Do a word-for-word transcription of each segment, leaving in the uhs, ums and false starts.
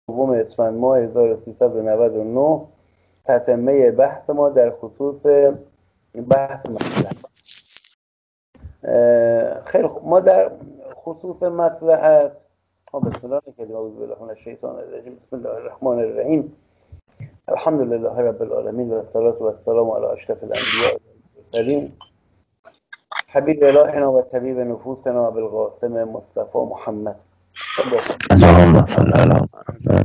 دوم اسفند ماه هزار و سیصد و نود و نه تتمه بحث ما در خصوص بحث مصلحت. خیلی خوب، ما در خصوص مصلحت بسم الله نکردیم اعوذ بالله من الشیطان الرجیم بسم الله الرحمن الرحیم الحمد لله رب العالمین و الصلاة و السلام علی اشرف الانبیاء والمرسلین حبیب الهنا و طبیب نفوسنا ابو القاسم مصطفی محمد اللهم صل علی محمد.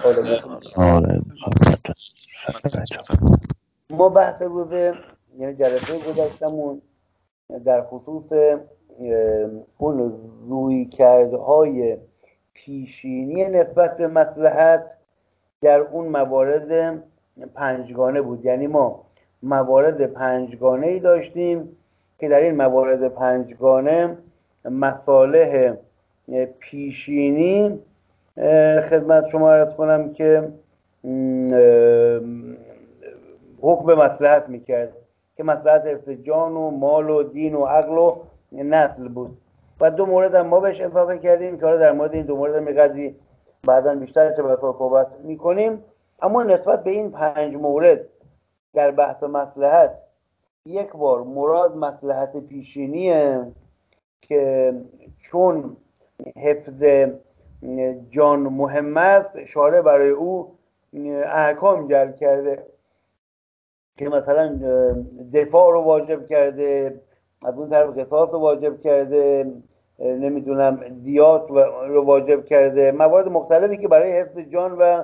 ما بحث روزه یعنی جلسه گذشتمون در خصوص اون رویکردهای پیشینی نسبت به مصلحت در اون موارد پنجگانه بود. یعنی ما موارد پنجگانه ای داشتیم که در این موارد پنجگانه مصالح پیشینی خدمت شما عرض کنم که حکم مصلحت میکرد که مصلحت حفظ جان و مال و دین و عقل و نسل بود و دو مورد هم ما بهش اضافه کردیم که حالا در مورد این دو مورد میقدری بعدا بیشتر چه بسا صحبت میکنیم. اما نسبت به این پنج مورد در بحث مصلحت یک بار مراد مصلحت پیشینیه که چون حفظ جان مهم است شارع برای او احکام جعل کرده که مثلا دفاع رو واجب کرده، از اون طرف قصاص رو واجب کرده، نمیدونم دیات رو واجب کرده، موارد مختلفی که برای حفظ جان و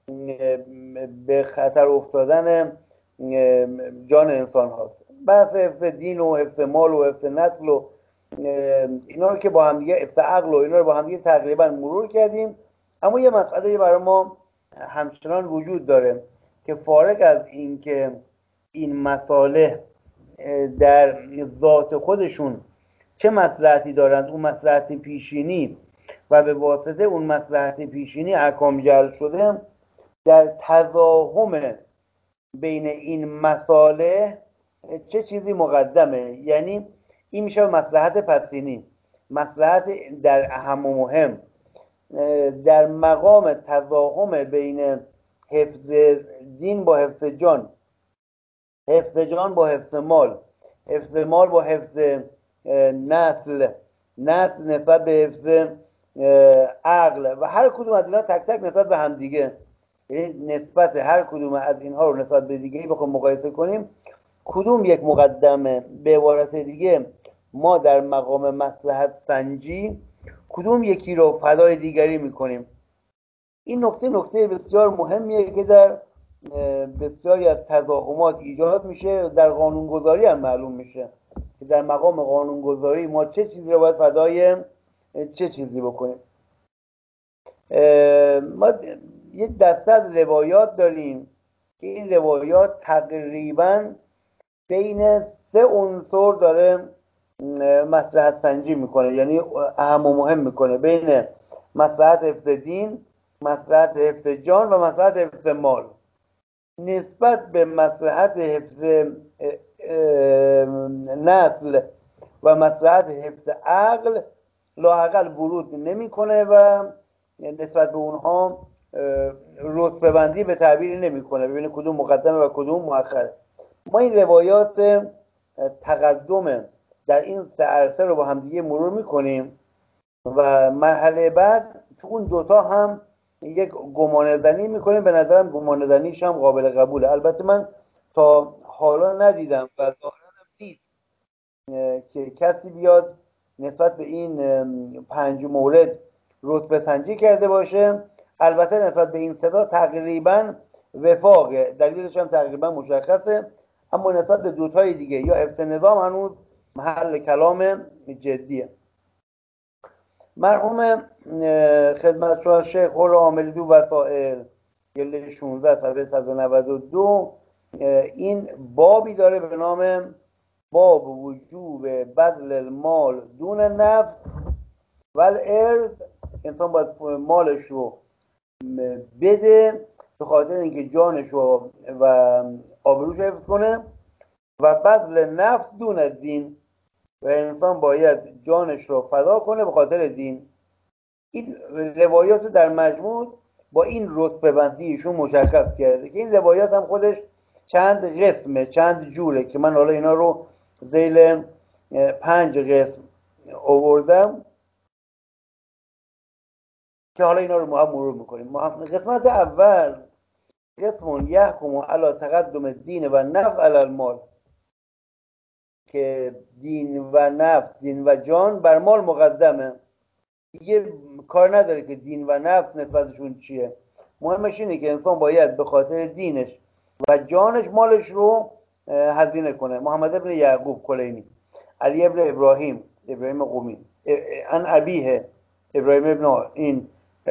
به خطر افتادن جان انسان هاست. بحث حفظ دین و حفظ مال و حفظ نسل و اینا رو که با هم دیگه حفظ عقل و اینا رو با هم دیگه تقریبا مرور کردیم. اما یه مسئله برای ما همچنان وجود داره که فارغ از این که این مصالح در ذات خودشون چه مصلحتی دارند، اون مصلحت پیشینی و به واسطه اون مصلحت پیشینی احکام جعل شده، در تضاهم بین این مصالح چه چیزی مقدمه. یعنی این میشه مصلحت پسینی، مصلحت در اهم و مهم، در مقام تضاهم بین حفظ دین با حفظ جان، حفظ جان با حفظ مال، حفظ مال با حفظ نسل، نسل نسبت به حفظ عقل و هر کدوم از اینا تک تک نسبت به هم دیگه. یعنی نسبت هر کدوم از اینها رو نسبت به دیگه بخوام مقایسه کنیم کدوم یک مقدمه، به عبارت دیگه ما در مقام مصلحت سنجی کدوم یکی رو فدای دیگری میکنیم. این نکته نکته بسیار مهمیه که در بسیاری از تضاهمات ایجاد میشه، در قانونگذاری هم معلوم میشه که در مقام قانونگذاری ما چه چیزی رو باید فدای چه چیزی بکنیم. ما یک دسته از روایات داریم که این روایات تقریبا بین سه عنصر داره مصلحت سنجی میکنه، یعنی اهم و مهم میکنه، بین مصلحت حفظ دین، مصلحت حفظ جان و مصلحت حفظ مال. نسبت به مصلحت حفظ نسل و مصلحت حفظ عقل لااقل ورود نمیکنه و نسبت به اونها رتبه بندی به تعبیری نمیکنه ببینه کدوم مقدمه و کدوم مؤخره. ما این روایات تقدم در این سه عرصه رو با هم دیگه مرور میکنیم و مرحله بعد تو اون دوتا هم یک گمان زنی میکنیم. به نظرم گمان زنیش هم قابل قبوله. البته من تا حالا ندیدم و ظاهرا نیست که کسی بیاد نسبت به این پنج مورد رتبه سنجی کرده باشه. البته نسبت به این صدا تقریبا وفاقه، دلیلش هم تقریبا مشخصه، اما نسبت به دوتای دیگه یا حفظ نظام هنوز محل کلام جدیه. مرحوم خدمت شما شیخ خور عاملی دو وسائل جلد شانزده صفحه صد و نود و دو این بابی داره به نام باب وجوب بذل المال دون نفس و الارث. انسان باید مالش رو بده به خاطر اینکه جانش رو و آبروش حفظ کنه و بذل نفس دون دین، و انسان باید جانش رو فدا کنه به خاطر دین. این روایات در مجموع با این رتبه بندی ایشون مشخص کرده که این روایات هم خودش چند قسمه، چند جوره که من حالا اینا رو ذیل پنج قسم آوردم که حالا اینا رو ما هم مرور میکنیم. قسمت اول قسم یحکم علی تقدم الدین و نفع علی المال، که دین و نفع، دین و جان بر مال مقدمه. دیگه کار نداره که دین و نفع نسبتشون چیه، مهمش اینه که انسان باید به خاطر دینش و جانش مالش رو هزینه کنه. محمد ابن یعقوب کلینی، علی ابن ابراهیم ابراهیم قومی، ان ابیه ابراهیم ابن این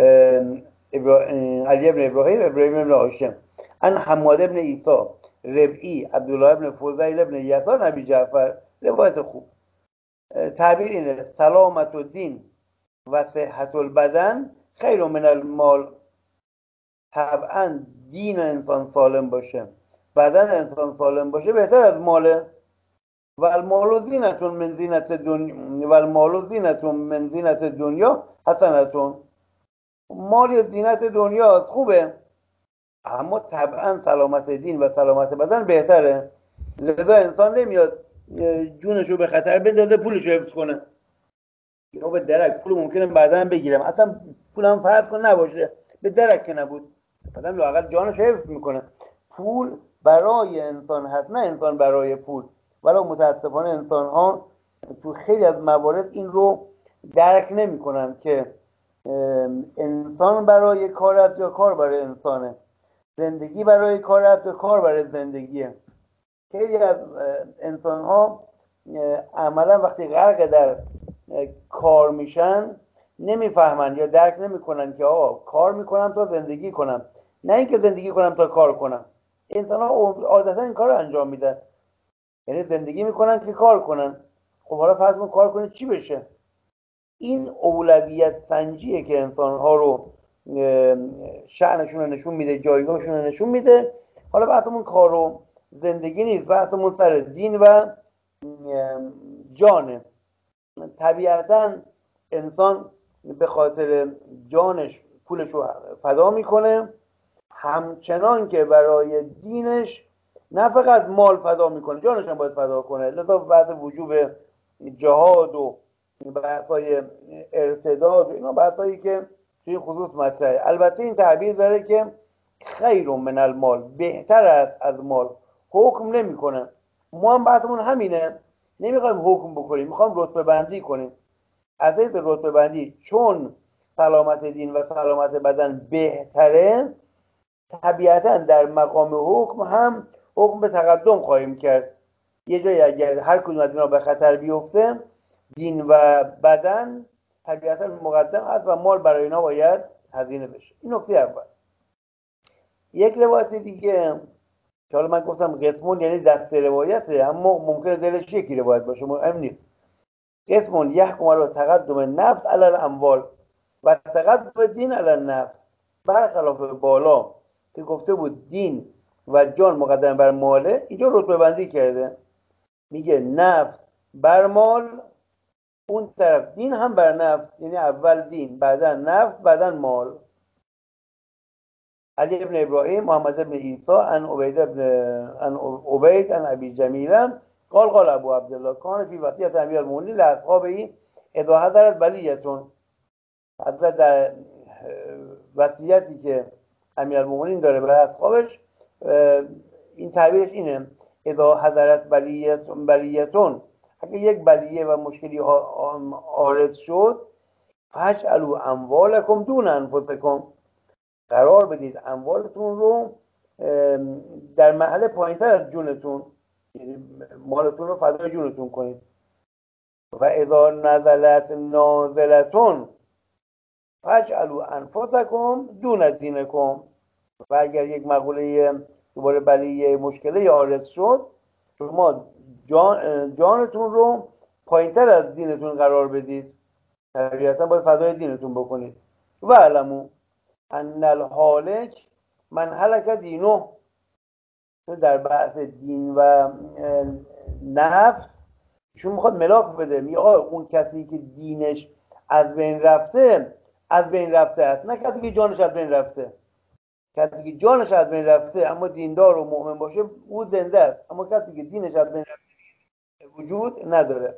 علی ابن ابراهیم ابراهیم ابن هاشم، ان حماد ابن عیسی ربعی عبدالله ابن فضیل ابن یسار نبی جعفر. روایت خوب. تعبیر اینه سلامت الدین و صحت البدن خیر من المال. طبعا دین انسان سالم باشه، بدن انسان سالم باشه بهتر از ماله. و المال زینتون من زینت دنیا و المال زینتون من زینت دنیا حسنتون. مال یا زینت دنیا خوبه، اما طبعا سلامت دین و سلامت بدن بهتره. لذا انسان نمیاد جونشو به خطر بندازه پولشو حفظ کنه. یا به درک پول ممکنه بعداً بگیرم، اصلا پولم فرض کن نباشه، به درک که نبود، آدم لااقل جانش حفظ میکنه. پول برای انسان هست، نه انسان برای پول. ولی متاسفانه انسان ها تو خیلی از موارد این رو درک نمیکنن که انسان برای کار است یا کار برای انسانه، زندگی برای کار است یا کار برای زندگیه. خیلی از انسان ها عملا وقتی غرق در کار میشن نمیفهمن یا درک نمیکنن که آقا کار میکنم تا زندگی کنم، نه اینکه زندگی کنم تا کار کنم. انسان ها عادتا این کار رو انجام میدن، یعنی زندگی میکنن که کار کنن. خب حالا فرض کن کار کنه چی بشه؟ این اولویت سنجیه که انسان ها رو شأنشون رو نشون میده، جایگاهشون رو نشون میده. حالا بحثمون کار و زندگی نیست، بحثمون سر دین و جانه. طبیعتا انسان به خاطر جانش پولش رو فدا میکنه، همچنان که برای دینش نه فقط مال فدا میکنه، جانش هم باید فدا کنه. لذا بعد وجوب جهاد و بحثای ارتداد و اینا بحثایی که توی خصوص مطرحه. البته این تعبیر داره که خیر من المال، بهتر است از مال. حکم نمیکنه. ما هم بحثمون همینه، نمیخوایم حکم بکنیم، میخوایم رتبه بندی کنیم. از این رتبه بندی چون سلامت دین و سلامت بدن بهتره، طبیعتا در مقام حکم هم حکم به تقدم خواهیم کرد. یه جایی اگر هر کدوم از اینا به خطر بیفته، دین و بدن طبیعتا مقدم است و مال برای اینا باید هزینه بشه. این نکته اول. یک روایت دیگه که حالا من گفتم قسمون یعنی دسته روایته، اما ممکنه دلش یکی روایت باشه، مهم نیست. قسمون یحکم علی تقدم نفس علی الاموال و تقدم دین علی النفس. برخلاف بالا که گفته بود دین و جان مقدم بر ماله، اینجا رتبه بندی کرده، میگه نفس بر مال، اون طرف دین هم بر نفس، یعنی اول دین بعدا نفس بعدا مال. علی ابن ابراهیم محمد ابن عیسی ان عبید ابن ان عبید ان ابی جمیل قال قال ابو عبدالله کان فی وصیت امیر المؤمنین لاصحابه اذا حضرت بلیتون. حضرت در وصیتی که امیر المؤمنین داره برای اصحابش، این تعبیرش اینه اذا حضرت بلیتون، اگه یک بلیه و مشکلی عارض شد، فاجعلوا اموالکم دون انفسکم، قرار بدید اموالتون رو در محل پایینتر از جونتون، یعنی مالتون رو فدای جونتون کنید. و اذا نزلت نازلتون فاجعلوا انفسکم دون دینکم، و اگر یک مقوله دوباره بلیه مشکله عارض شد، شما جان جانتون رو پایینتر از دینتون قرار بدید، طبیعتا باید فدای دینتون بکنید. و علمو ان الهالک من هلک دینه. در بحث دین و نفس چون میخواد ملاک بده، میگه اون کسی که دینش از بین رفته از بین رفته است، نه کسی که جانش از بین رفته. کسی که جانش از بین رفته اما دیندار و مؤمن باشه او زنده است، اما کسی که دینش از بین رفته وجود نداره.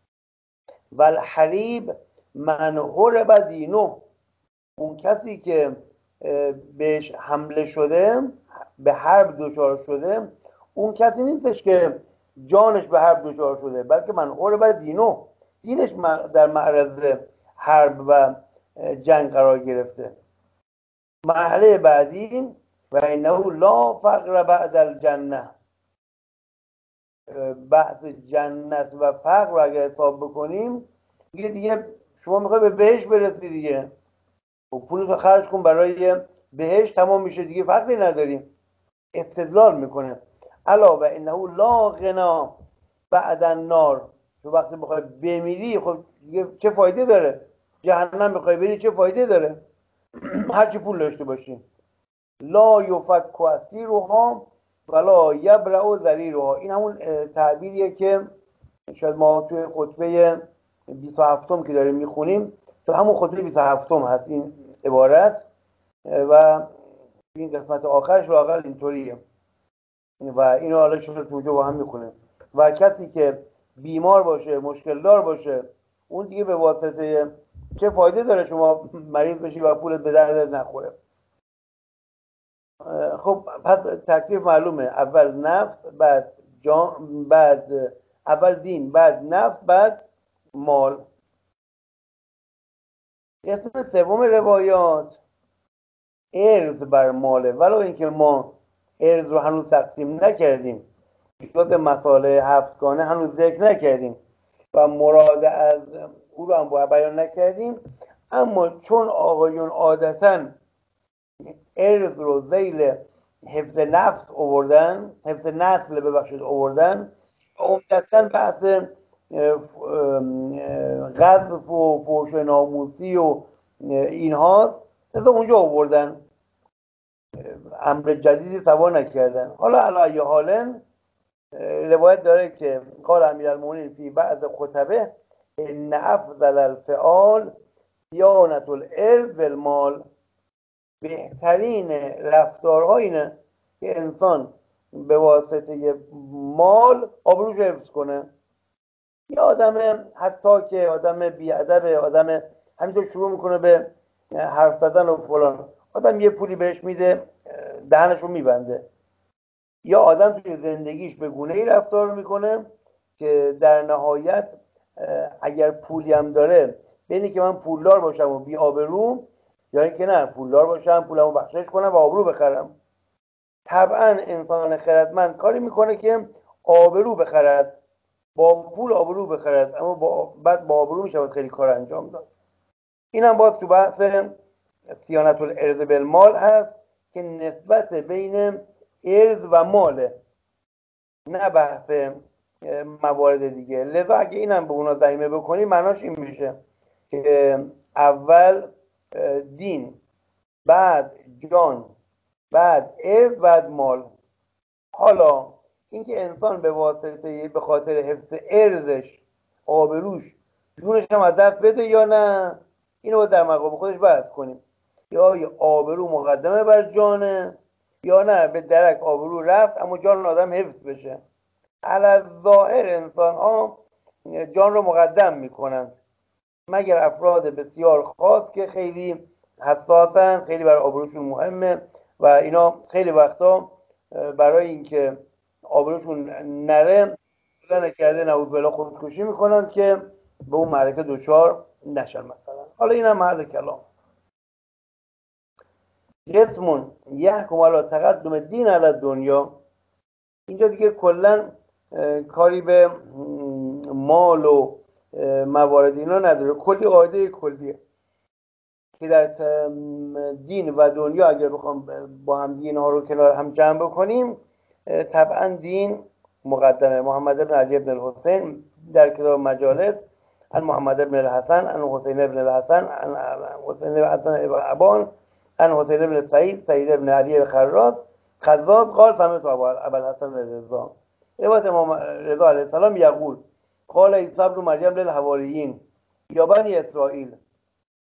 والحریب من هرب دینه، اون کسی که بهش حمله شده، به حرب دچار شده، اون کسی نیستش که جانش به حرب دچار شده، بلکه من هرب دینه، دینش در معرض حرب و جنگ قرار گرفته. مرحله بعدی و انه لا فقر بعد الجنه، بحث جنت و فقر رو اگر حساب بکنیم دیگه دیگه شما میخوای به بهشت برسی دیگه و پولتو خرج کن برای بهشت، تمام میشه دیگه، فقری نداریم. استدلال میکنه الا و انه لا غنا بعد النار، تو وقتی بخوای بمیری خب دیگه چه فایده داره؟ جهنم بخوای بری چه فایده داره؟ هرچی پول داشته باشی. لا یفک اسیرها ولا یبرأ ضریرها، این همون تعبیریه که شاید ما توی خطبه بیست و هفتم که داریم میخونیم، تو همون خطبه بیست و هفتم هست این عبارت و این قسمت آخرش رو آخر اینطوریه و اینو حالا شما توجه با هم میخونه. و کسی که بیمار باشه، مشکل دار باشه، اون دیگه به واسطه چه فایده داره شما مریض بشی و پولت به دردت نخوره؟ خب پس تکلیف معلومه، اول نفس بعد جان، بعد اول دین بعد نفس بعد مال. قسمت سوم روایات ارث بر ماله، ولو اینکه ما ارث رو هنوز تقسیم نکردیم، جزء مسائل هفتگانه هنوز ذکر نکردیم و مراد از او رو هم بیان نکردیم، اما چون آقایون عادتاً ارث رو ذیل حفظ نفس آوردن، حفظ نسل ببخشید آوردن، عمدتاً بحث قذف و فحش ناموسی و اینها از اونجا آوردن، امر جدیدی سوا نکردن. حالا علی حال روایت داره که قال امیرالمومنین فی بعض خطبه ان افضل الفعال صیانة العرض بالمال، بهترین رفتارها اینه که انسان به واسطه مال آبروش حفظ کنه. یه آدم حتی که آدم بی‌ادبه، آدم همینطور شروع میکنه به حرف زدن و فلان، آدم یه پولی بهش میده دهنشو میبنده. یا آدم توی زندگیش به گونه‌ای رفتار میکنه که در نهایت اگر پولی هم داره بینی که من پولدار باشم و بی آبرو، یا اینکه نه پولدار باشم پولمو بخشش کنم و آبرو بخرم. طبعا انسان خردمند کاری میکنه که آبرو بخرد، با پول آبرو بخرد، اما با بعد با آبرو میشه خیلی کار انجام داد. اینم باز تو بحث صیانة العرض بالمال هست که نسبت بین ارث و ماله، نه بحث موارد دیگه. لذا اگه اینم به اونا ضمیمه بکنی معناش این میشه که اول دین بعد جان بعد ارث بعد مال. حالا اینکه انسان به واسطه به خاطر حفظ ارثش آبروش جونش هم از دست بده یا نه، اینو در مقام خودش بحث کنیم. یا آبرو مقدمه بر جانه یا نه به درک آبرو رفت اما جان آدم حفظ بشه. علی ظاهر انسان ها جان رو مقدم میکنن مگر افراد بسیار خاص که خیلی حساسن، خیلی برای آبروشون مهمه و اینا خیلی وقتا برای اینکه آبروشون نره نکرده نعوذ بالله خودکشی میکنن که به اون معرکه دچار نشن مثلا. حالا اینم محل کلام. جسمون یحکم علی تقدم دین علی دنیا، اینجا دیگه کلا کاری به مال و موارد اینا نداره، کلی قاعده کلیه که در دین و دنیا اگر بخوام با هم دین ها رو کنار هم جمع بکنیم طبعا دین مقدمه. محمد بن علی بن الحسین در کتاب مجالس عن محمد بن الحسن عن حسین بن الحسن عن حسین بن حسن ابن ابان عن حسین بن سعید سعید بن علی خراز خزاز قال سمعت ابا الحسن رضا روایت امام رضا علیه السلام یقول قال عیسی ابن مریم للحواریین یا بنی اسرائیل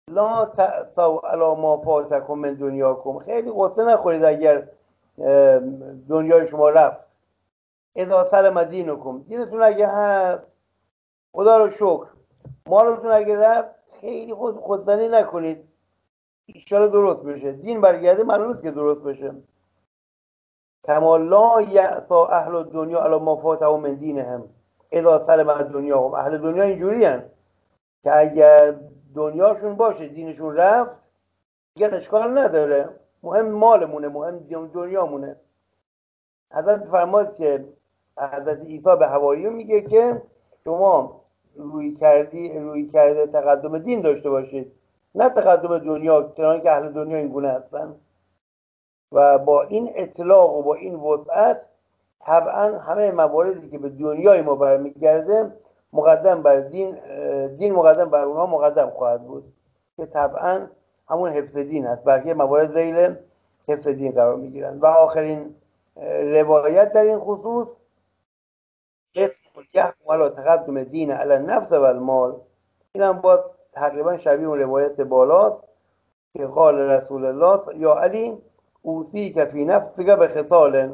لا تأسوا علی ما فاتکم من دنیاکم، خیلی غصه نخورید اگر دنیای شما رفت. اذا سلم دینکم، دینتون اگه هست خدا رو شکر. مالتون اگه رفت خیلی خود خودزنی نکنید، ایشالا درست بشه. دین برگرده معلوم است که درست بشه. کما لا یعصا اهل الدنیا علی ما فاتهم من دینهم اذا سلم دنیاهم. اهل دنیا اینجوری هن که اگر دنیاشون باشه دینشون رفت دیگه اشکال نداره، مهم مالمونه، مهم دنیامونه. حضرت فرماد که حضرت عیسی به حواریون میگه که شما روی کردی روی کرده تقدم دین داشته باشید، نه تقدم دنیا، چنانکه که اهل دنیا این گونه هستن. و با این اطلاق و با این وسعت طبعا همه مواردی که به دنیای ما برمیگرده مقدم بر دین، دین مقدم بر اونها مقدم خواهد بود که طبعا همون حفظ دین هست. بقیه موارد ذیل حفظ دین قرار میگیرن. و آخرین روایت در این خصوص اسم یحکم علی تقدم دین علی النفس و المال، این هم باز تقریبا شبیه اون روایت بالاست که قال رسول الله یا علی اوصی که فی نفسک به خصال،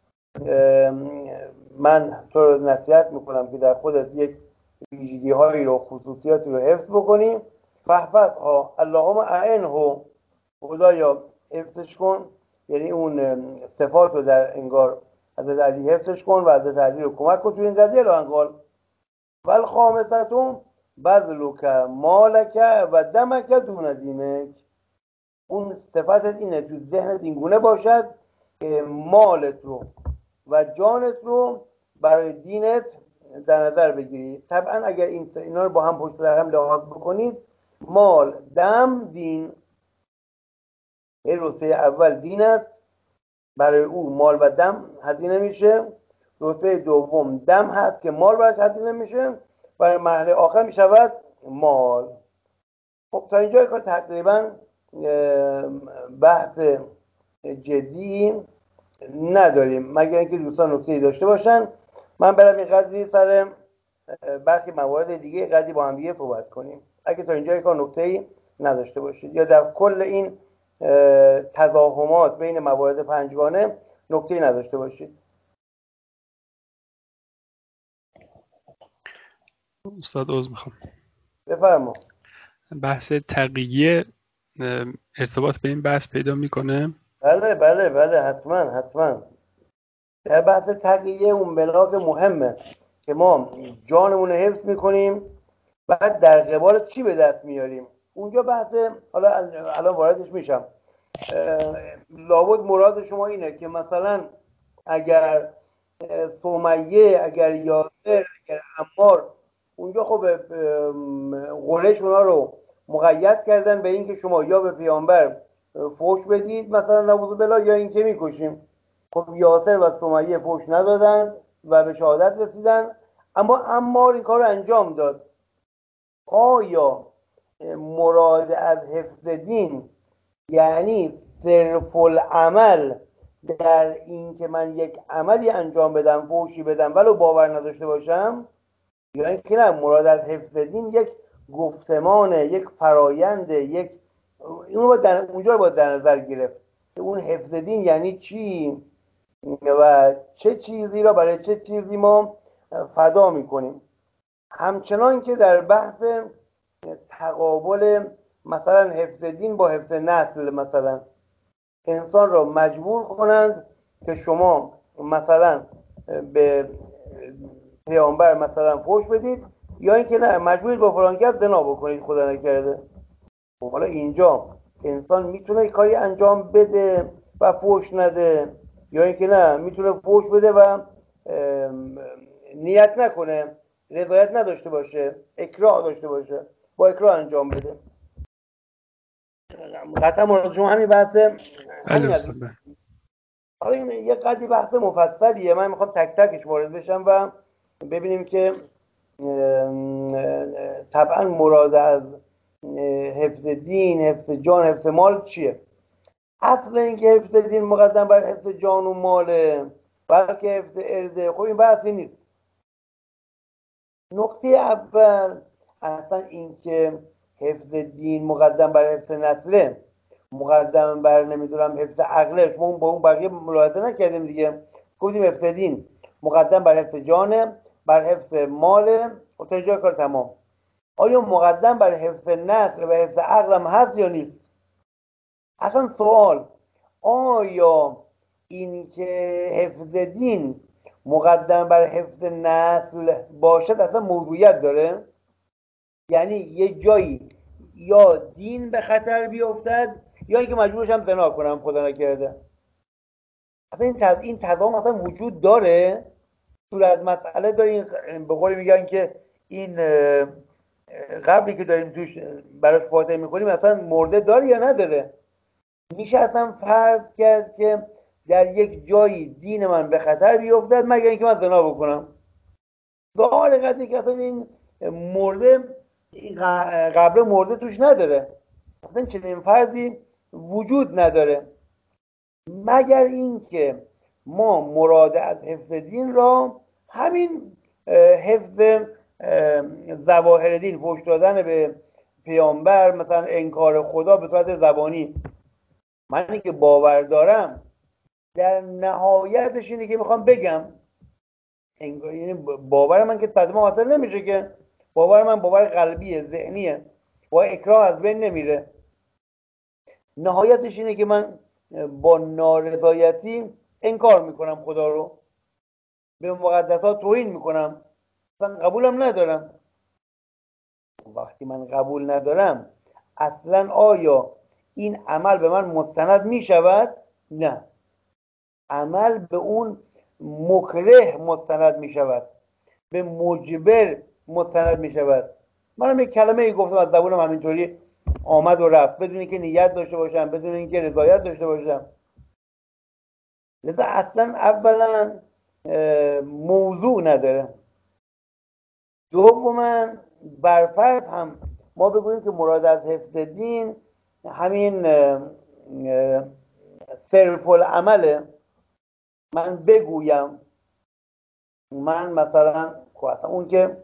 من تو رو نصیحت میکنم که در خودت یک ویژگی هایی رو، خصوصیاتی رو حفظ بکنی. فحفظها اللهم اعنه، خدایا حفظش کن، یعنی اون صفات رو در انگار حضرت علی حفظش کن و حضرت علی رو کمک کن تو این قضیه رو انقال. والخامستون بذلک مالک و دمک دون دینک، اون صفتت اینه تو ذهنت اینگونه باشد که مالت رو و جانت رو برای دینت در نظر بگیری. طبعا اگر این اینا رو با هم پشت سر هم لحاظ بکنید، مال، دم، دین، این رتبه اول دین است، برای او مال و دم هزینه میشه. رتبه دوم دم هست که مال براش هزینه میشه، برای مرحله آخر میشود مال. خب تا اینجا کار تقریبا بحث جدی نداریم، مگر اینکه دوستان نکته‌ای داشته باشن. من برم این قضیه سر برخی موارد دیگه قضیه با هم دیگه صحبت کنیم، اگه تا اینجا کار نکته‌ای نداشته باشید یا در کل این تضاهمات بین موارد پنجگانه نکته‌ای نداشته باشید. استاد عذر میخوام. بفرما. بحث تقیه ارتباط به این بحث پیدا میکنه؟ بله بله بله حتما حتما. در بحث تقیه اون بلاغ مهمه که ما جانمون رو حفظ میکنیم، بعد در قبال چی به دست میاریم اونجا بحث. حالا الان واردش میشم. لابد مراد شما اینه که مثلا اگر سمیه، اگر یاسر، اگر عمار، اونجا خب قریش اونا رو مقید کردن به اینکه شما یا به پیامبر فوش بدید مثلا نعوذ بالله یا اینکه میکشیم. خب یاسر و سمیه فوش ندادن و به شهادت رسیدن، اما عمار این کار رو انجام داد. آیا مراد از حفظ دین یعنی صرف العمل در این که من یک عملی انجام بدم، فوشی بدم ولو باور نداشته باشم، یا اینکه نه مراد از حفظ دین یک گفتمان، یک فرایند، یک اون رو در اونجا باید در نظر گرفت که اون حفظ دین یعنی چی و چه چیزی را برای چه چیزی ما فدا میکنیم. همچنان که در بحث تقابل مثلا حفظ دین با حفظ نسل، مثلا انسان را مجبور کنند که شما مثلا به پیامبر مثلا فوش بدید، یا اینکه نه مجبورید با فلان کس زنا بکنید خدا نکرده. خب حالا اینجا انسان میتونه کاری انجام بده و فوش نده، یا اینکه نه میتونه فوش بده و نیت نکنه، رضایت نداشته باشه، اکراه داشته باشه، با اکراه انجام بده. قطعا مراد شما همین بحثه. بله همین. استاد. حالا این یه قدری بحث مفصلیه، من میخوام تک تکش وارد بشم و ببینیم که طبعا مراد از حفظ دین، حفظ جان، حفظ مال چیه. اصل اینکه حفظ دین مقدم بر حفظ جان و ماله بلکه حفظ ارزه، خب این بحثی نیست. نکته اول اصلا اینکه حفظ دین مقدم بر حفظ نسله، مقدم بر نمیدونم حفظ عقلش، ما با اون بقیه ملاحظه نکردیم دیگه. گفتیم حفظ دین مقدم بر حفظ جانه، بر حفظ مال و تا اینجا کار تمام. آیا مقدم بر حفظ نسل و حفظ عقل هم هست یا نیست؟ اصلا سوال آیا این که حفظ دین مقدم بر حفظ نسل باشد اصلا موضوعیت داره؟ یعنی یه جایی یا دین به خطر بیفتد یا اینکه مجبورشم زنا کنم خدا نکرده. اصلا این تض... این تضاد اصلا وجود داره؟ طول از مسئله داریم. به قولی میگن که این قبلی که داریم توش براش فاتحه میکنیم اصلا مرده داره یا نداره؟ میشه اصلا فرض کرد که در یک جایی دین من به خطر بیفتد مگر اینکه من زنا بکنم؟ ظاهر قضیه که اصلا این مرده، این قبر مرده توش نداره، اصلا چنین فرضی وجود نداره، مگر اینکه ما مراد از حفظ دین را همین حفظ ظواهر دین، فحش دادن به پیامبر، مثلا انکار خدا به صورت زبانی. من که باور دارم در نهایتش اینه که میخوام بگم، یعنی باور من که صدمه حاصل نمیشه، که باور من باور قلبیه، ذهنیه، با اکراه از بین نمیره. نهایتش اینه که من با نارضایتی انکار میکنم خدا رو، به مقدسات توهین میکنم، اصلا قبولم ندارم. وقتی من قبول ندارم اصلا آیا این عمل به من مستند میشود؟ نه، عمل به اون مکره مستند میشود، به مجبر مستند میشود. منم یک کلمه ای گفتم از زبونم همینطوری آمد و رفت بدون اینکه نیت داشته باشم، بدون اینکه رضایت داشته باشم. لذا اصلا اولا موضوع نداره. دوما برفرض هم ما بگوییم که مراد از حفظ دین همین صرف العمله، من بگویم، من مثلا اصلا اون که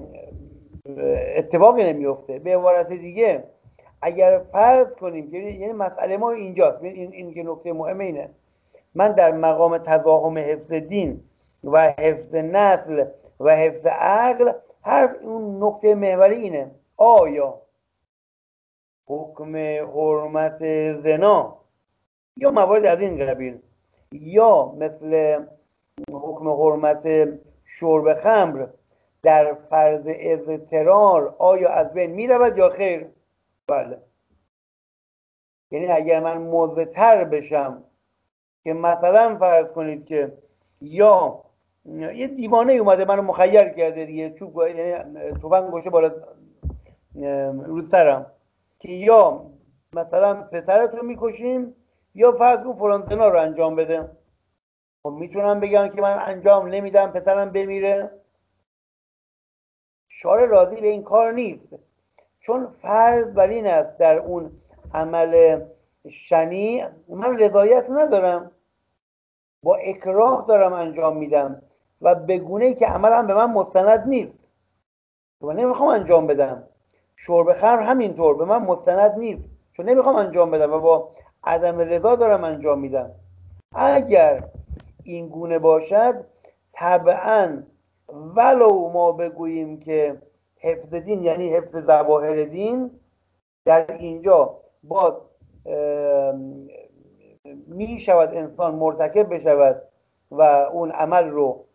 اتفاقی نمیفته. به عبارت دیگه اگر فرض کنیم که یعنی مسئله ما اینجاست، این این که نکته مهمه اینه، من در مقام تضاهم حفظ دین و حفظ نسل و حفظ عقل، هر اون نکته محوری اینه، آیا حکم حرمت زنا یا موارد از این قبیل یا مثل حکم حرمت شرب خمر در فرض اضطرار آیا از بین می رود یا خیر؟ بله. یعنی اگر من مضطر بشم که مثلا فرض کنید که یا یه دیوانه اومده منو مخیر کرده دیگه، چوب یعنی توفنگ گوشه بالا رو سرم، که یا مثلا پسرت رو میکشیم یا فرض کن فلان زنا رو انجام بده، خب میتونم بگم که من انجام نمیدم پسرم بمیره؟ شارع راضی به این کار نیست، چون فرض بر این است در اون عمل شنیع من رضایت ندارم، با اکراه دارم انجام میدم و به گونه‌ای که عملم به من مستند نیست و نمیخوام انجام بدم. شرب خمر همینطور به من مستند نیست چون نمیخوام انجام بدم و با عدم رضا دارم انجام میدم. اگر این گونه باشد طبعاً ولو ما بگوییم که حفظ دین یعنی حفظ ظواهر دین، در اینجا باز می شود انسان مرتکب بشود و اون عمل رو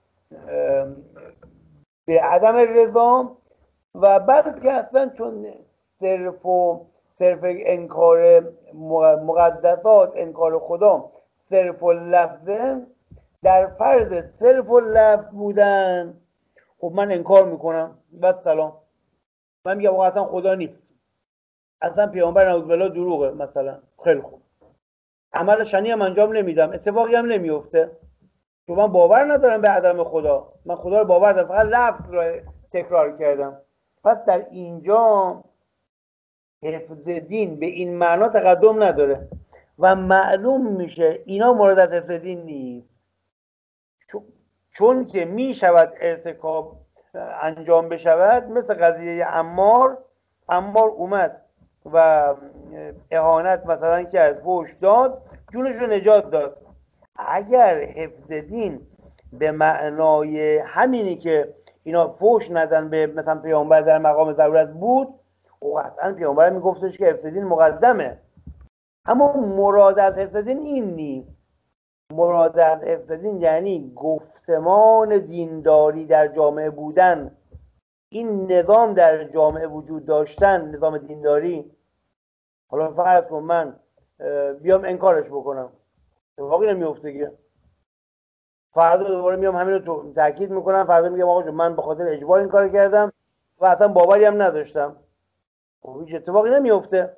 به عدم رضا و بعد که اصلا چون صرف و صرف انکار مقدسات، انکار خدا صرف و لفظه، در فرض صرف و لفظ بودن خب من انکار میکنم و سلام، من میگم واقعا اصلا خدا نیست، اصلا پیامبر نعوذ بالله دروغه مثلا، خیلی خوب، عمل شنی هم انجام نمیدم، اتفاقی هم نمیفته چون من باور ندارم به عدم خدا، من خدا رو باور دارم، فقط لفظ رو تکرار کردم. پس در اینجا حفظ دین به این معنا تقدم نداره و معلوم میشه اینا مورد از حفظ دین نیست، چون, چون که میشود ارتکاب انجام بشود، مثل قضیه عمار عمار اومد و اهانت مثلا کرد، فحش داد، جونش رو نجات داد. اگر حفظ دین به معنای همینی که اینا فحش ندن به مثلا پیامبر در مقام ضرورت بود، او قطعا پیامبر میگفتش که حفظ دین مقدمه. اما مراد از حفظ دین این نیست. مراد از حفظ دین یعنی گفتمان دینداری در جامعه بودن، این نظام در جامعه وجود داشتن، نظام دینداری. حالا فرض کن من بیام انکارش بکنم، اتفاقی نمیفته که. فردا دوباره میام همین رو تو تاکید میکنم، فردا میگم آقا من به خاطر اجبار این کار کردم و اصلا باوری هم نداشتم، هیچ اتفاقی نمیفته.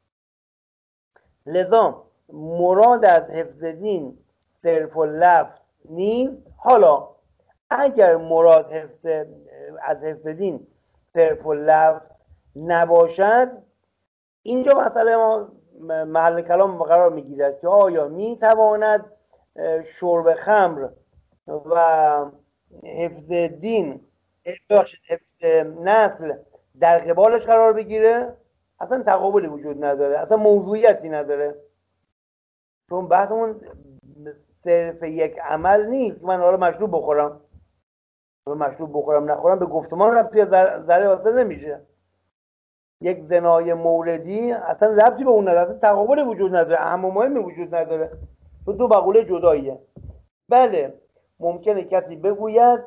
لذا مراد از حفظ دین صرف و لفظ نیست. حالا اگر مراد حفظ از حفظ دین صرف و لفظ نباشد، اینجا مسئله ما محل کلام قرار میگیرد که آیا میتواند شرب خمر و حفظ دین، حفظ نسل در قبالش قرار بگیره؟ اصلا تقابلی وجود نداره، اصلا موضوعیتی نداره، چون بحثمون صرف یک عمل نیست. من حالا مشروب بخورم، مشروب بخورم نخورم به گفتمان ربطی ذره واسه نمیشه. یک زنای موردی اصلا ربطی به اون نداره، اصلا تقابلی وجود نداره، اهم و مهمی وجود نداره، تو دو مقوله جداییه. بله ممکنه کسی بگوید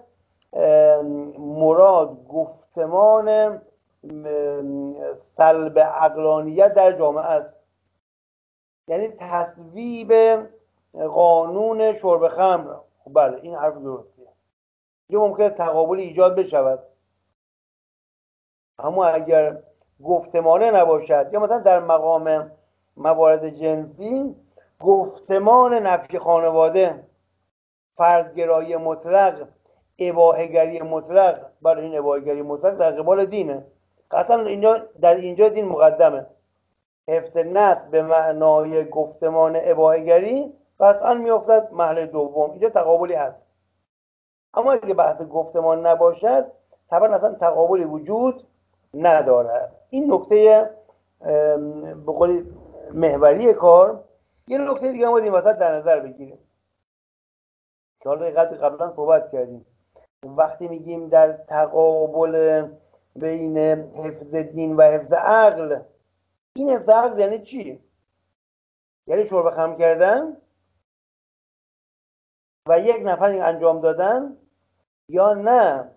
مراد گفتمان سلب عقلانیت در جامعه است، یعنی تصویب قانون شرب خمر. خب بله این حرف درستیه، یه ممکنه تقابلی ایجاد بشود. اما اگر گفتمانه نباشد، یا مثلا در مقام موارد جنسی گفتمان نفی خانواده، فردگرایی مطلق، اباحه‌گری مطلق، برای این اباحه‌گری مطلق در قبال دینه، قطعا اینجا در اینجا دین مقدمه. حفظ نسل به معنای گفتمان اباحه‌گری قطعا میافتد محل دوم، اینجا تقابلی هست. اما اگه بحث گفتمان نباشد، طبعا اصلا تقابلی وجود ندارد. این نکته به قول محوری کار. یه نکته دیگه ما این وسط در نظر بگیریم که حالا قبل قبلا صحبت کردیم. وقتی میگیم در تقابل بین حفظ دین و حفظ عقل، این حفظ عقل یعنی چی؟ یعنی شرب خمر کردن و یک نفر انجام دادن، یا نه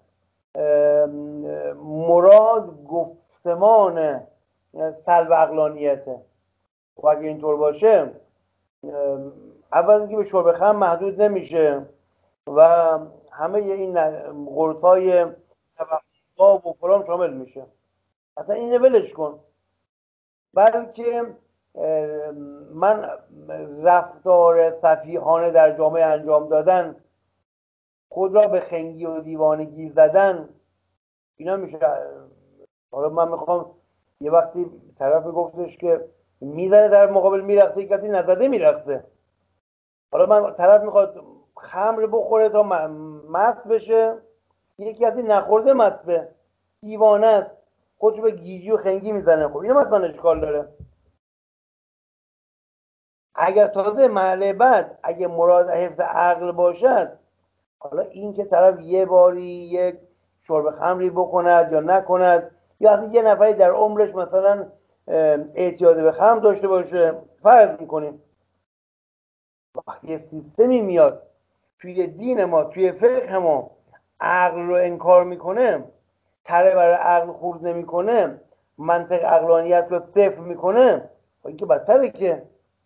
مراد گفتمان سلب عقلانیته؟ و اگه اینطور باشه، اول اینکه به شرب خمر محدود نمیشه و همه این قرصای توقع و فلان شامل میشه، اصلا اینو ولش کن. بلکه من رفتار سفیهانه در جامعه انجام دادن، خود را به خنگی و دیوانگی زدن، اینا میشه. حالا من میخوام، یه وقتی طرف گفتش که میزنه در مقابل میرقصه، کسی نزده میرقصه. حالا من طرف میخواد خمر بخوره تا مست بشه، یکی کسی نخورده مسته، دیوانه است، خودشو به گیجی و خنگی میزنه. خب اینو مثلا اشکال داره. اگر تازه محله بعد اگه مراد حفظ عقل باشد، حالا این که طرف یه باری یک شرب خمری بکند یا نکند، یا اصلا یه نفری در عمرش مثلا اعتیاد به خمر داشته باشه، فرض میکنیم. وقتی یه سیستمی میاد توی دین ما، توی فقه ما، عقل رو انکار میکنه، تره برای عقل خورد نمیکنه، منطق عقلانیت رو صفر میکنه، این که بدتره. که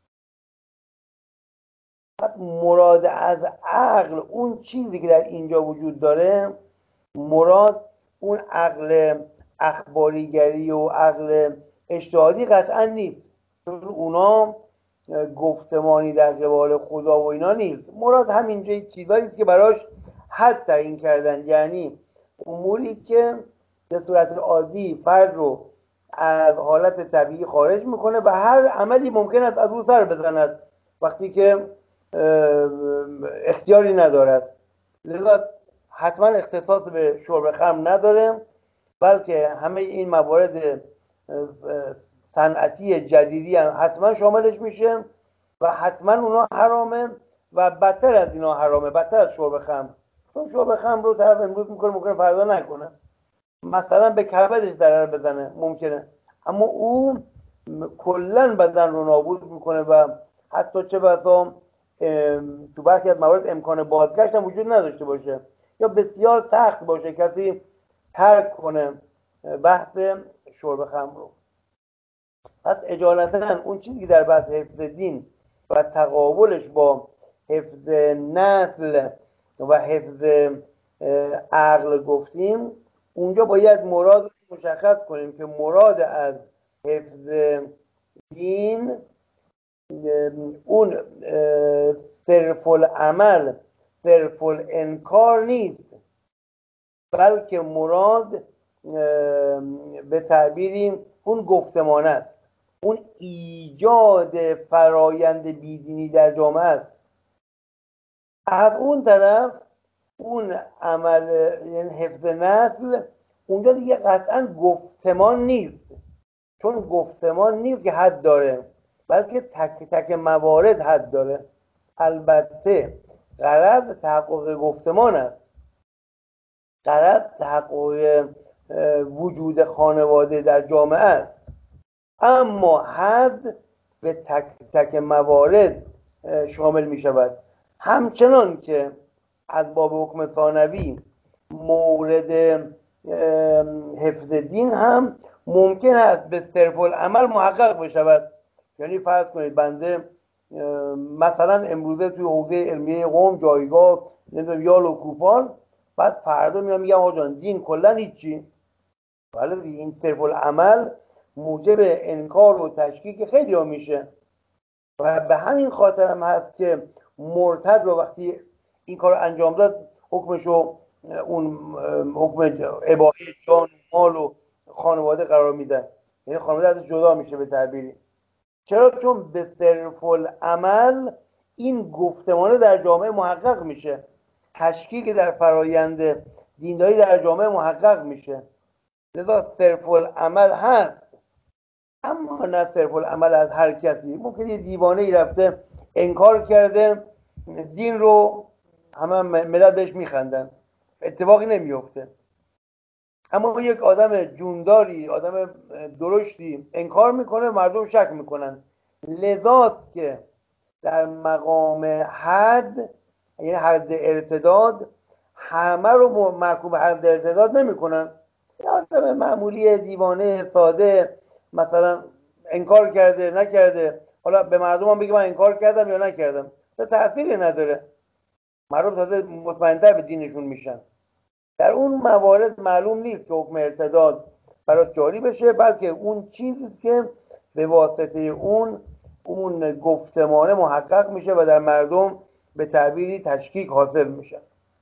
مراد از عقل اون چیزی که در اینجا وجود داره، مراد اون عقل اخباریگری و عقل اجتهادی قطعا نیست، چون اونا گفتمانی در قبال خدا و اینا نیست. مراد همینجا چیزایی که براش حد تعیین کردن، یعنی اموری که به صورت عادی فرد رو از حالت طبیعی خارج میکنه و هر عملی ممکن است از او سر بزند وقتی که اختیاری ندارد. لذا حتما اختصاص به شرب خمر نداره، بلکه همه این موارد صنعتی جدیدی هم حتما شاملش میشه و حتما اونا حرامه و بدتر از اینا حرامه، بدتر از شرب خمر. چون شرب خمر رو طرف امروز میکنه ممکنه فردا نکنه، مثلا به کبدش ضرر بزنه ممکنه، اما او کلا بدن رو نابود میکنه و حتی چه بسا تو برخی از موارد امکان بازگشت هم وجود نداشته باشه یا بسیار سخت باشه کسی ترک کنه بحث شرب خمر رو. پس اجالتا اون چیزی که در بحث حفظ دین و تقابلش با حفظ نسل و حفظ عقل گفتیم، اونجا باید مراد مشخص کنیم که مراد از حفظ دین اون صرف العمل صرف الانکار نیست، بلکه مراد به تعبیری اون گفتمان است، اون ایجاد فرایند بیدینی در جامعه است. از اون طرف اون عمل یعنی حفظ نسل اونجا دیگه قطعا گفتمان نیست، چون گفتمان نیست که حد داره، بلکه تک تک موارد حد داره. البته غرض تحقق گفتمان است، غرض تحقق وجود خانواده در جامعه است، اما حد به تک تک موارد شامل می شود. همچنان که از باب حکم ثانوی مورد حفظ دین هم ممکن است به صرف العمل محقق بشود. یعنی فرض کنید بنده مثلا امروزه توی حوزه علمیه قم جایگاه نمیدونم یال و کوپان، بعد فردا میام میگم آقا جان دین کلا هیچی، ولی این صرف العمل موجب انکار و تشکیک خیلی ها میشه و به همین خاطر هم هست که مرتد رو وقتی این کار انجام داد حکمشو اون حکم اباحه جان و مال و خانواده قرار میدن، یعنی خانواده ازش جدا میشه به تعبیری. چرا؟ چون به صرف العمل این گفتمانه در جامعه محقق میشه، تشکیک در فرایند دینداری در جامعه محقق میشه، لذا صرف العمل هست، اما نه صرف العمل از هر کسی. ممکن یه دیوانه ای رفته انکار کرده دین رو، همه ملت بهش میخندن، اتفاقی نمیفته، اما یک آدم جونداری، آدم درشتی انکار میکنه، مردم شک میکنن. لذاست که در مقام حد، یعنی حد ارتداد، همه رو محکوم حد ارتداد نمیکنن. یه آدم معمولی دیوانه ساده مثلا انکار کرده نکرده، حالا به مردم هم بگه من انکار کردم یا نکردم، ده تأثیری نداره، مردم تازه مطمئن‌تر به دینشون میشن. در اون موارد معلوم نیست که حکم ارتداد برات جاری بشه، بلکه اون چیزی که به واسطه اون اون گفتمانه محقق میشه و در مردم به تعبیری تشکیک حاصل میشه.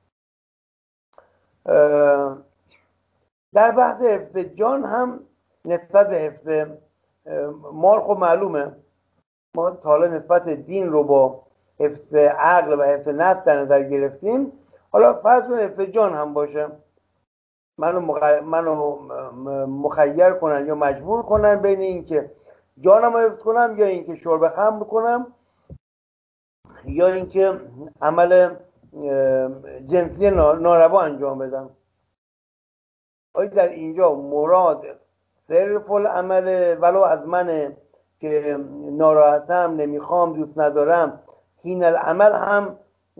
در بحث حفظ جان هم نسبت به حفظ مال خب معلومه، ما تا حالا نسبت دین رو با حفظ عقل و حفظ نفس در نظر گرفتیم، حالا فرض کنید حفظ جان هم باشه، منو, مخ... منو مخیر کنن یا مجبور کنن بین این که جانم رو حفظ کنم یا این که شرب خمر کنم یا این که عمل جنسی ناروا انجام بدم. آیا در اینجا مراد صرف العمل ولو از منه که ناراحتم، نمیخوام، دوست ندارم، حین العمل هم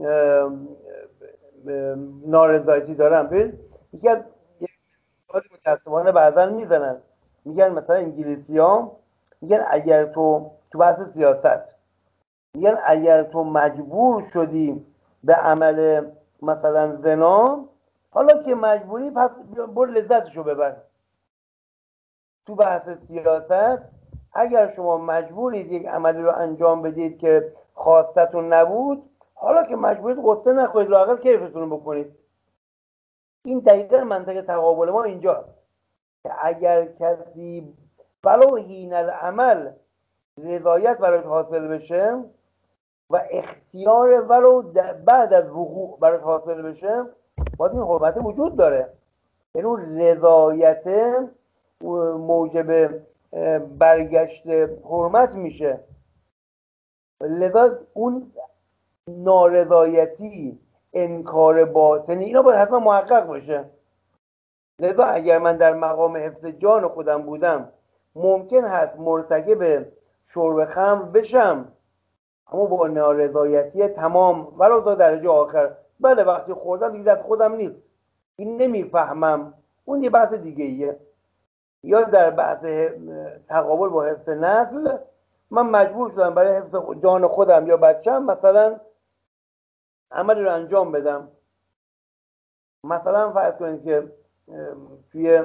نارضایتی دارم؟ ببین یکی از متاسفانه بعضا میزنن، میگن مثلا انگلیسی ها میگن اگر تو تو بحث سیاست میگن اگر تو مجبور شدی به عمل مثلا زنا، حالا که مجبوری پس برو لذتشو ببر. تو بحث سیاست اگر شما مجبورید یک عملی رو انجام بدید که خواستتون نبود، حالا که مجبورید غصه نخورید، لااقل کیفتون رو بکنید. این دقیقاً منطق تقابل ما اینجاست که اگر کسی ولو حین العمل رضایت براش حاصل بشه و اختیار ولو بعد از وقوع براش حاصل بشه، باید این حرمت وجود داره. یعنی اون رضایت موجب برگشت حرمت میشه. لذا اون نارضایتی، انکار باطنی، اینا باید حتما محقق باشه. لذا اگر من در مقام حفظ جان خودم بودم ممکن هست مرتکب شرب خمر بشم، اما با نارضایتی تمام ولو تا درجه آخر. بله وقتی خوردم دیگه دست خودم نیست، این نمیفهمم، اون یه بحث دیگه ایه. یا در بحث تقابل با حفظ نسل من مجبور شدم برای حفظ جان خودم یا بچم مثلا عملی رو انجام بدم. مثلا فرض کنید که توی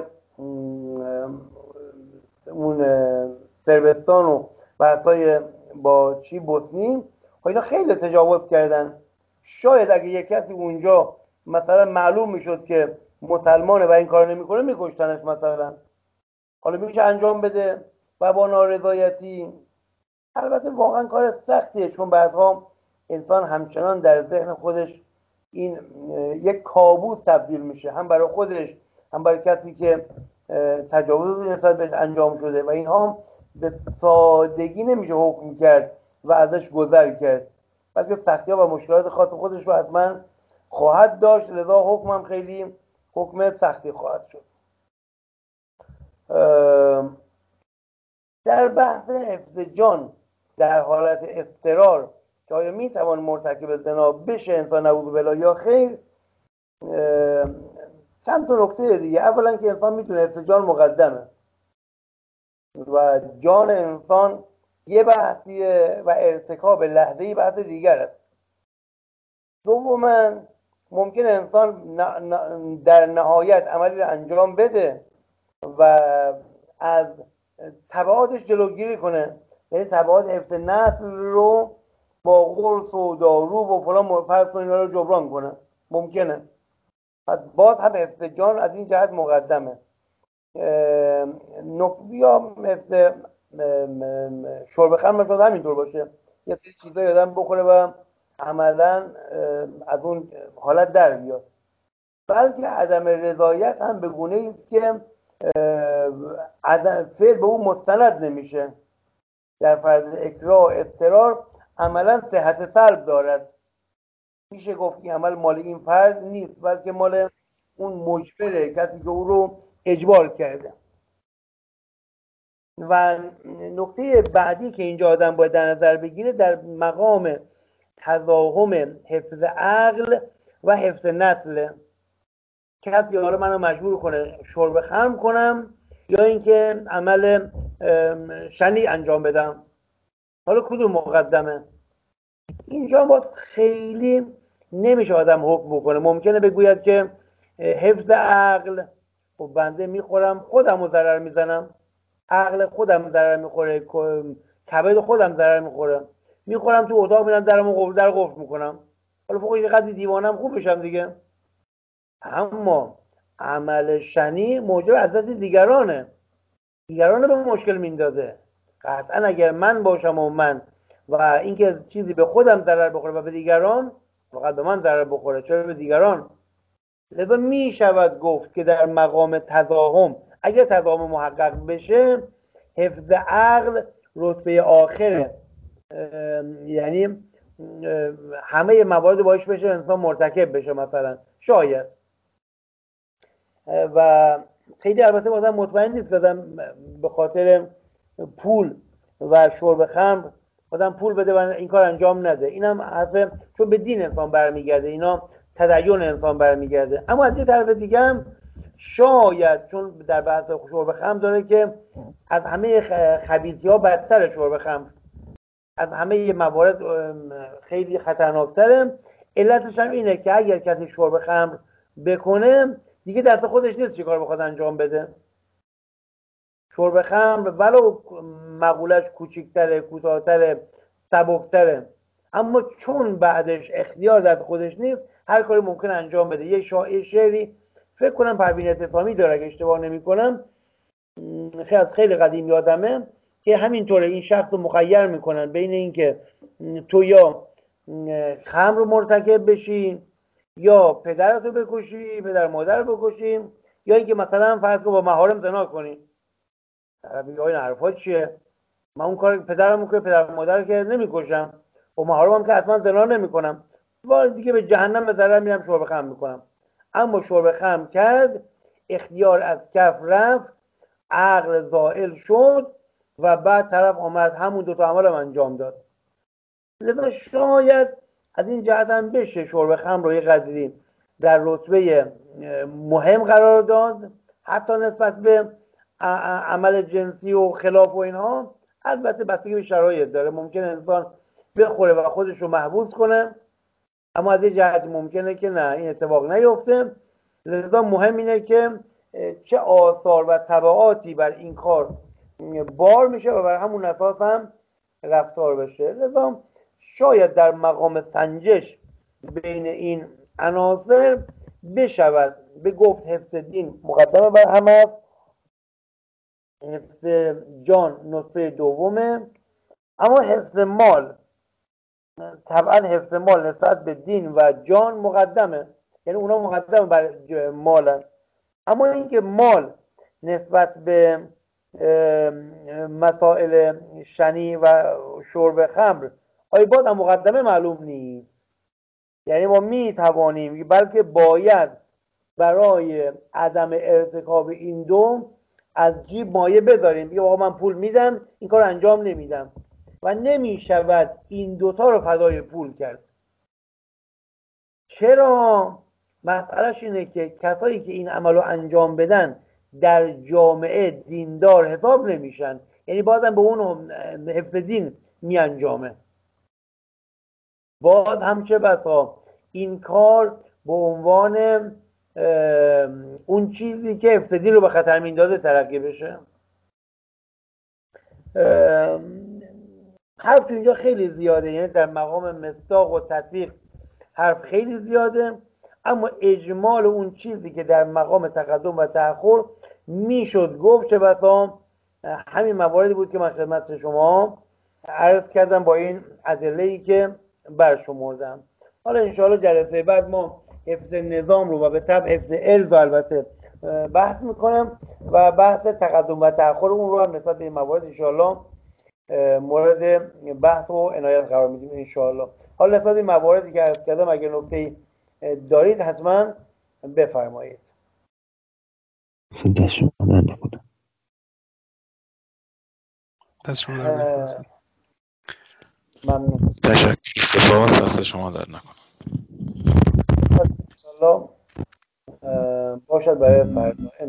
اون سربستان و بحثای با چی بوسنی اینا خیلی تجاوز کردن. شاید اگه یک کسی اونجا مثلا معلوم میشد که مسلمانه و این کار نمیکنه میکشتنش مثلا. حالا میشه انجام بده و با نارضایتی. البته واقعا کار سختیه، چون بعدها انسان همچنان در ذهن خودش این یک کابوس تبدیل میشه، هم برای خودش هم برای کسی که تجاوز نسبت بهش انجام شده و اینها به سادگی نمیشه حکم کرد و ازش گذر کرد، بلکه سختی‌ها و مشکلات خاص خودش رو حتما خواهد داشت. لذا حکمم خیلی حکم سختی خواهد شد. در بحث حفظ جان در حالت اضطرار که آیا میتوان مرتکب زنا بشه انسان نعوذ بالله یا خیر، چند تا نکته دیگه. اولا که انسان میتونه حفظ جان مقدمه و جان انسان یه بحثیه و ارتکاب لحظه‌ای بحث دیگر است. دوما ممکن انسان در نهایت عملی رو انجام بده و از تبعاتش جلوگیری کنه، یعنی تبعات حفظ نسل رو با قرص و دارو و فلان فرض کنید رو جبران کنه، ممکنه. پس باز هم حفظ جان از این جهت مقدمه. یا حفظ شرب خمر مثلا همینطور باشه، یه سری چیزایی آدم بخوره و عملا از اون حالت در بیاد. بلکه عدم رضایت هم به گونه ایست که فعل به اون مستند نمیشه. در فرض اکراه اضطرار عملا صحت سلب دارد، میشه گفت این عمل مال این فرد نیست بلکه مال اون مجبره، کسی که او رو اجبار کرده. و نکته بعدی که اینجا آدم باید در نظر بگیره در مقام تضاهم حفظ عقل و حفظ نسل. کسی حالا منو مجبور کنه شرب خمر کنم یا اینکه عمل شنی انجام بدم، حالا کدوم مقدمه؟ اینجا باید خیلی نمیشه آدم حکم بکنه. ممکنه بگوید که حفظ عقل، خب بنده میخورم خودم رو ضرر میزنم، عقل خودم ضرر میخوره، کبد خودم ضرر میخوره، میخورم تو اتاق میرم درمو در قفل میکنم، حالا فوق یه قضیه دیوانم خوب بشم دیگه. اما عمل شنی موجب از دست دیگرانه، دیگران رو به مشکل میندازه. قطعا اگر من باشم و من و اینکه چیزی به خودم ضرر بخوره و به دیگران، فقط به من ضرر بخوره چرا به دیگران. لذا می شود گفت که در مقام تضاهم اگر تضاهم محقق بشه حفظ عقل رتبه آخره، یعنی همه موارد باعث بشه انسان مرتکب بشه مثلا، شاید. و خیلی البته آدم مطمئن نیست آدم به خاطر پول و شرب خمر آدم پول بده و این کار انجام نده. اینم حرف، چون به دین انسان برمیگرده، اینا تدین انسان برمیگرده. اما از یه طرف دیگه هم شاید چون در بحث شرب خمر داره که از همه خبیثی ها بدتر شرب خمر، از همه موارد خیلی خطرناکتره. علتش هم اینه که اگر کسی شرب خمر بکنه دیگه دست خودش نیست چی کار بخواد انجام بده. شرب خمر ولو مقولش کوچکتره، کوتاهتره، سبکتره، اما چون بعدش اختیار دست خودش نیست هر کاری ممکن انجام بده. یه شاعر شعری فکر کنم پروین اتفاقی داره اگه اشتباه نمی کنم، خیلی از خیلی قدیم یادمه، که همینطوره این شخص رو مخیر میکنن بین اینکه تو یا خمر رو مرتکب بشی یا پدرت رو بکشی، پدر مادر رو بکشی، یا اینکه مثلا فرض کن با محارم زنا کنی. میگه این حرفا چیه؟ من اون کار پدرم میکنه، پدر مادر که نمیکشم و محرمم که حتما زنا نمیکنم، ولی دیگه به جهنم به ضرر میرم شرب خمر میکنم. اما شرب خمر کرد، اختیار از کف رفت، عقل زائل شد و بعد طرف آمد همون دوتا عملم انجام داد. لذا شاید از این جهت هم بشه شرب خمر رو یه قدری در رتبه مهم قرار داد، حتی نسبت به عمل جنسی و خلاف و اینها. البته بستگی به شرایط داره، ممکنه انسان بخوره و خودش رو محبوس کنه، اما از یه جهت ممکنه که نه، این اتفاق نیفته. لذا مهم اینه که چه آثار و تبعاتی بر این کار بار میشه و بر همون اساس هم رفتار بشه. لذا شاید در مقام سنجش بین این عناصر بشود به گفت حفظ دین مقدمه بر هم است، حفظ جان نصفه دومه، اما حفظ مال طبعا حفظ مال نسبت به دین و جان مقدمه، یعنی اونا مقدمه بر مالن. اما اینکه مال نسبت به مسائل شنی و شرب خمر آیا باز هم مقدمه معلوم نیست. یعنی ما می توانیم بلکه باید برای عدم ارتکاب این دو از جیب مایه بذاریم، بگه آقا من پول میدم این کار انجام نمیدم، و نمی شود این دوتا رو فدای پول کرد. چرا؟ مسئلهش اینه که کسایی که این عمل رو انجام بدن در جامعه دیندار حساب نمیشن، یعنی بازم به اون حفظ دین می انجامه. باز هم چه بسا این کار به عنوان اون چیزی که حفظ دین رو به خطر میندازه تلقی بشه. حرف تو اینجا خیلی زیاده، یعنی در مقام مصداق و تطبیق حرف خیلی زیاده، اما اجمال اون چیزی که در مقام تقدم و تأخر میشد گفت چه بسا همین مواردی بود که من خدمت شما عرض کردم با این ادله‌ای که برشمردم. حالا انشاءالله جلسه بعد ما حفظ نظام رو و به طبع حفظ ارز البته بحث میکنم و بحث تقدم و تأخر اون رو هم نسبت به این موارد انشاءالله مورد بحث و عنایت قرار میدیم انشاءالله. حالا نسبت به این مواردی که عرض کردم اگر نکته‌ای دارید حتما بفرمایید. دست شما در نکنه. دست شما در نکنه. ممنون. تشکر، سپاس. دست شما در نکنه. انشاءالله باشد برای فردا.